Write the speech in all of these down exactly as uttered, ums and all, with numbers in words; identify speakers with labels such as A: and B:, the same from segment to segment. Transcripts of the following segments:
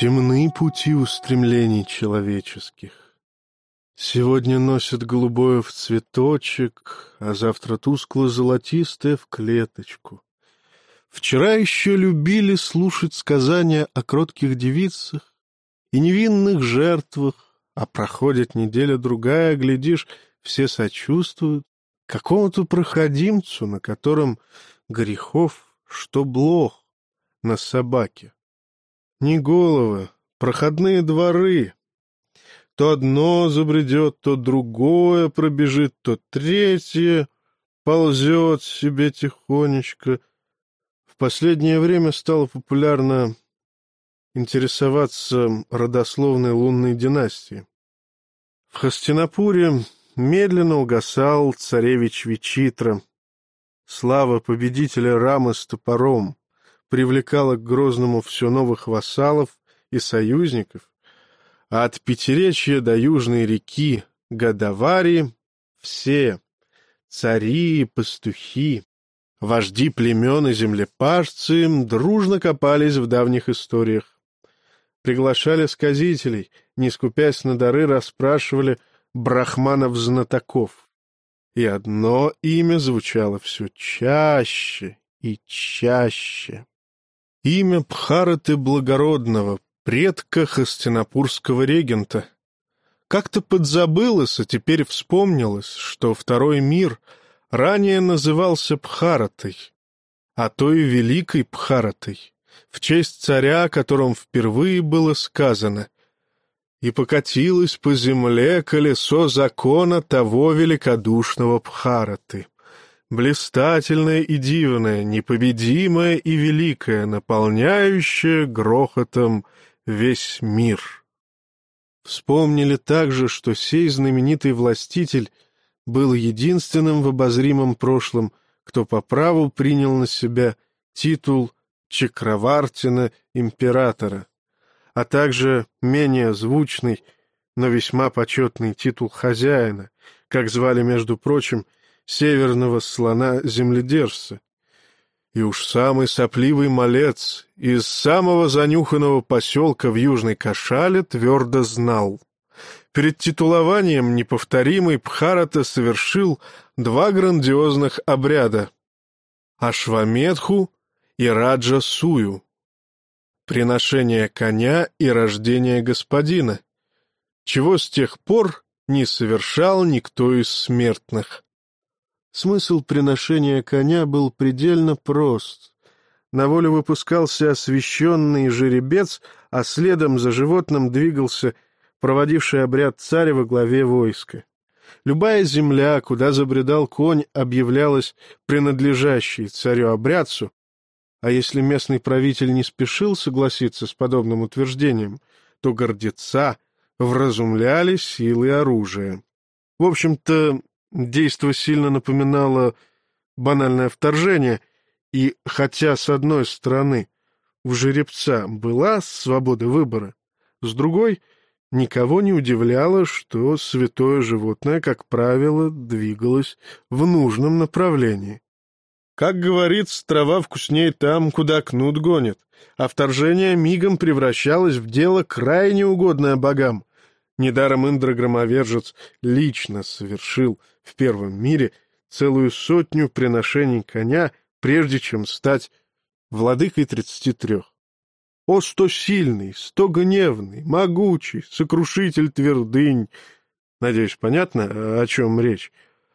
A: Темны пути устремлений человеческих. Сегодня носят голубое в цветочек, а завтра тускло-золотистое в клеточку. Вчера еще любили слушать сказания о кротких девицах и невинных жертвах, а проходит неделя-другая, глядишь, все сочувствуют какому-то проходимцу, на котором грехов, что блох на собаке. Не головы, проходные дворы. То одно забредет, то другое пробежит, то третье ползет себе тихонечко. В последнее время стало популярно интересоваться родословной лунной династией. В Хастинапуре медленно угасал царевич Вичитра. Слава победителя Рамы с топором привлекала к Грозному все новых вассалов и союзников, а от Пятиречья до Южной реки Годавари все цари и пастухи, вожди племен и землепашцы дружно копались в давних историях. Приглашали сказителей, не скупясь на дары, расспрашивали брахманов-знатоков. И одно имя звучало все чаще и чаще. Имя Бхараты Благородного, предка хастинапурского регента. Как-то подзабылось, а теперь вспомнилось, что второй мир ранее назывался Бхаратой, а то и Великой Бхаратой, в честь царя, о котором впервые было сказано: «И покатилось по земле колесо закона того великодушного Бхараты». Блистательное и дивное, непобедимое и великое, наполняющее грохотом весь мир. Вспомнили также, что сей знаменитый властитель был единственным в обозримом прошлом, кто по праву принял на себя титул Чакравартина императора, а также менее звучный, но весьма почетный титул хозяина, как звали, между прочим, северного слона-земледержца. И уж самый сопливый малец из самого занюханного поселка в Южной Кашале твердо знал: перед титулованием неповторимый Бхарата совершил два грандиозных обряда — Ашваметху и Раджа-сую, приношение коня и рождение господина, чего с тех пор не совершал никто из смертных. Смысл приношения коня был предельно прост. На волю выпускался освященный жеребец, а следом за животным двигался проводивший обряд царь во главе войска. Любая земля, куда забредал конь, объявлялась принадлежащей царю-обрядцу, а если местный правитель не спешил согласиться с подобным утверждением, то гордеца вразумляли силой оружия. В общем-то, действо сильно напоминало банальное вторжение, и хотя, с одной стороны, у жеребца была свобода выбора, с другой — никого не удивляло, что святое животное, как правило, двигалось в нужном направлении. Как говорится, трава вкуснее там, куда кнут гонит, а вторжение мигом превращалось в дело крайне угодное богам. Недаром Индра-громовержец лично совершил в первом мире целую сотню приношений коня, прежде чем стать владыкой тридцати трех. О, сто сильный, сто гневный, могучий, сокрушитель твердынь! Надеюсь, понятно, о чем речь?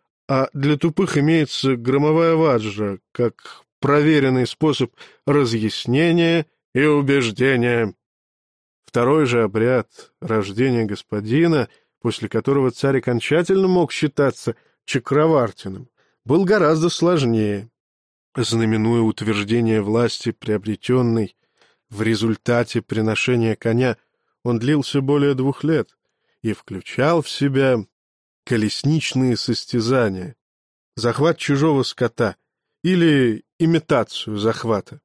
A: А для тупых имеется громовая ваджра, как проверенный способ разъяснения и убеждения. Второй же обряд рождения господина, после которого царь окончательно мог считаться Чакравартином, был гораздо сложнее. Знаменуя утверждение власти, приобретенной в результате приношения коня, он длился более двух лет и включал в себя колесничные состязания, захват чужого скота или имитацию захвата,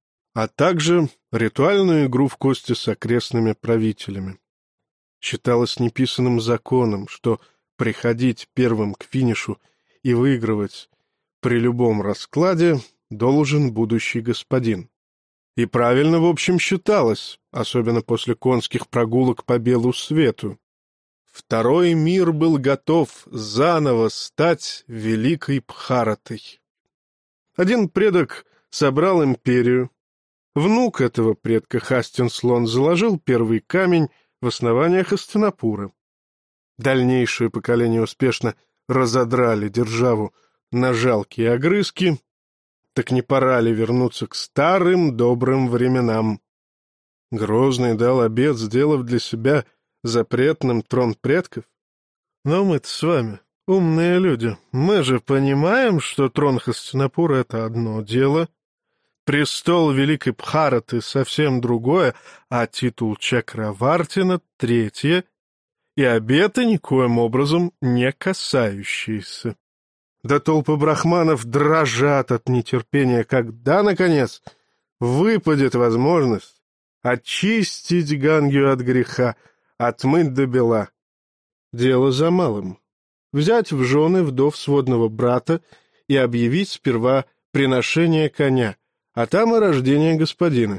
A: а также ритуальную игру в кости с окрестными правителями. Считалось неписанным законом, что приходить первым к финишу и выигрывать при любом раскладе должен будущий господин. И правильно, в общем, считалось, особенно после конских прогулок по белу свету. Второй мир был готов заново стать великой Бхаратой. Один предок собрал империю. Внук этого предка, Хастинслон, заложил первый камень в основании Хастинапура. Дальнейшие поколения успешно разодрали державу на жалкие огрызки. Так не пора ли вернуться к старым добрым временам? Грозный дал обет, сделав для себя запретным трон предков. Но мы-то с вами умные люди. Мы же понимаем, что трон Хастинапура — это одно дело, престол Великой Бхараты — совсем другое, а титул Чакравартина — третье, и обеты никоим образом не касающиеся. Да толпы брахманов дрожат от нетерпения, когда, наконец, выпадет возможность очистить Гангию от греха, отмыть до бела. Дело за малым. Взять в жены вдов сводного брата и объявить сперва приношение коня, а там и рождение господина.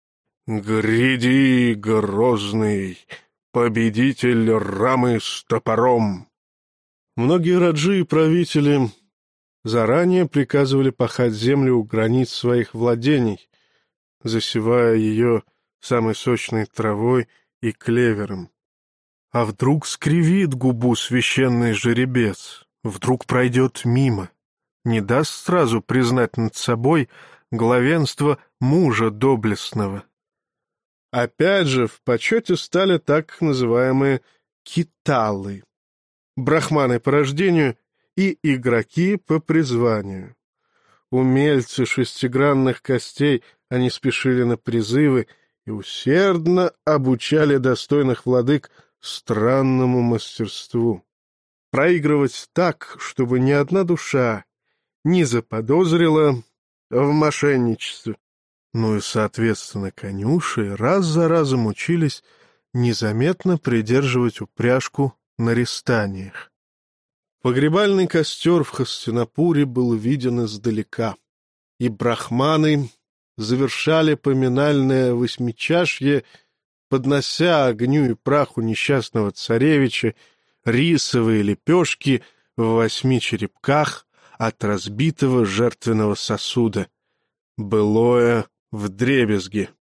A: «Гряди, грозный, победитель Рамы с топором!» Многие раджи и правители заранее приказывали пахать землю у границ своих владений, засевая ее самой сочной травой и клевером. А вдруг скривит губу священный жеребец, вдруг пройдет мимо, не даст сразу признать над собой главенство мужа доблестного. Опять же в почете стали так называемые киталы, брахманы по рождению и игроки по призванию. Умельцы шестигранных костей, они спешили на призывы и усердно обучали достойных владык странному мастерству. Проигрывать так, чтобы ни одна душа не заподозрила в мошенничестве. Ну и, соответственно, конюши раз за разом учились незаметно придерживать упряжку на рестаниях. Погребальный костер в Хастинапуре был виден издалека, и брахманы завершали поминальное восьмичашье, поднося огню и праху несчастного царевича рисовые лепешки в восьми черепках от разбитого жертвенного сосуда. Былое вдребезги.